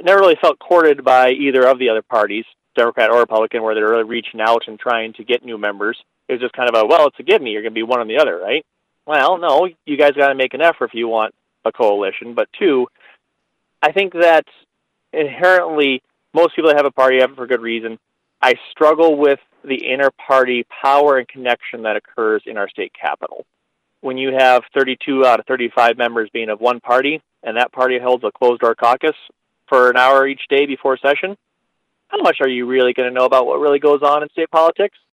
never really felt courted by either of the other parties, Democrat or Republican, where they're really reaching out and trying to get new members. It was just kind of it's a give me. You're going to be one or the other, right? Well, no, you guys got to make an effort if you want a coalition. But two, I think that inherently most people that have a party have it for good reason. I struggle with the inter-party power and connection that occurs in our state capital. When you have 32 out of 35 members being of one party, and that party holds a closed-door caucus for an hour each day before session, how much are you really going to know about what really goes on in state politics?